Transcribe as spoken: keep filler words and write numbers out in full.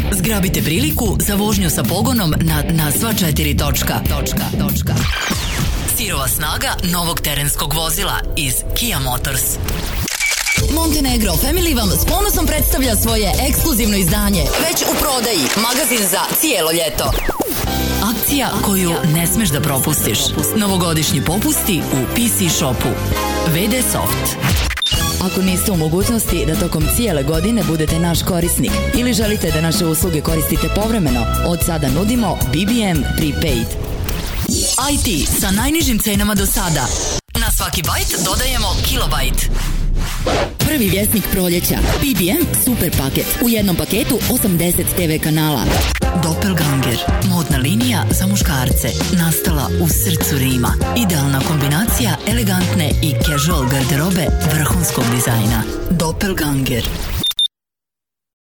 Zgrabite priliku za vožnju sa pogonom na, na sva četiri točka. Točka, točka. Sirova snaga novog terenskog vozila iz Kia Motors. Montenegro Family vam s ponosom predstavlja svoje ekskluzivno izdanje, već u prodaji, magazin za cijelo ljeto. Akcija koju ne smeš da propustiš. Novogodišnji popusti u P C Shopu. V D Soft. Ako niste u mogućnosti da tokom cijele godine budete naš korisnik ili želite da naše usluge koristite povremeno, od sada nudimo B B M Prepaid. I T sa najnižim cenama do sada. Na svaki bajt dodajemo kilobajt. Prvi vjesnik proljeća. B B M Super paket. U jednom paketu osamdeset te ve kanala. Doppelganger. Modna linija za muškarce. Nastala u srcu Rima. Idealna kombinacija elegantne i casual garderobe vrhunskog dizajna. Doppelganger.